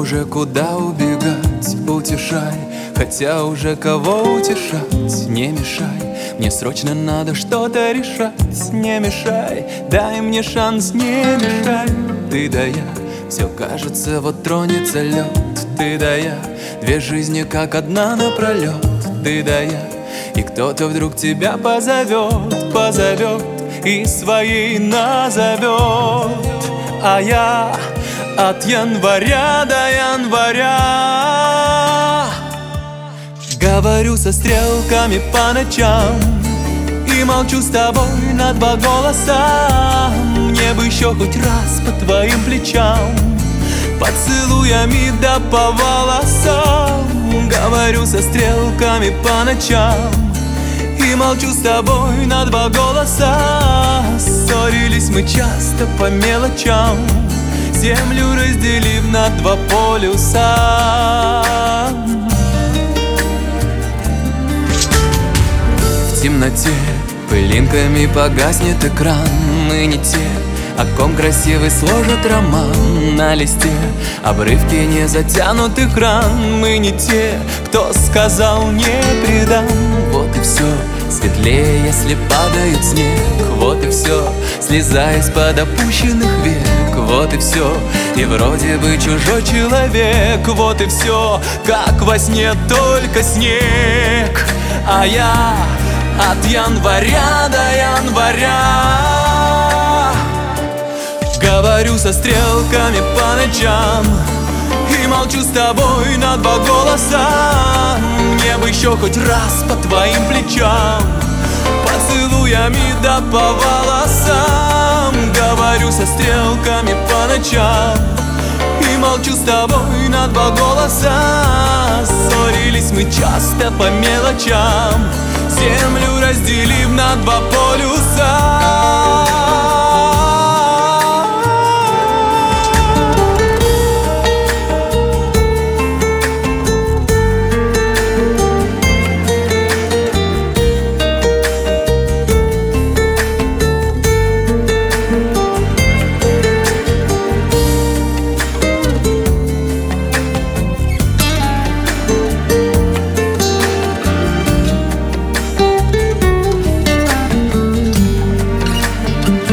уже куда убегать, утешай, хотя уже кого утешать. Не мешай, мне срочно надо что-то решать. Не мешай, дай мне шанс, не мешай. Ты да я, все кажется, вот тронется лед. Ты да я, две жизни как одна напролет. Ты да я, и кто-то вдруг тебя позовет, позовет и своей назовет. А я от января до января говорю со стрелками по ночам и молчу с тобой на два голоса. Мне бы еще хоть раз по твоим плечам, поцелуями да по волосам. Говорю со стрелками по ночам и молчу с тобой на два голоса. Ссорились мы часто по мелочам, землю разделив на два полюса. В темноте пылинками погаснет экран. Мы не те, о ком красивый сложит роман на листе. Обрывки не затянутых ран. Мы не те, кто сказал не предам. Вот и все, светлее, если падает снег. Вот и все, слеза из-под опущенных век. Вот и все, и вроде бы чужой человек. Вот и все, как во сне, только снег. А я от января до января говорю со стрелками по ночам и молчу с тобой на два голоса. Мне бы еще хоть раз по твоим плечам, поцелуями да по волосам. Говорю со стрелками по ночам и молчу с тобой на два голоса. Ссорились мы часто по мелочам, землю разделив на два полюса.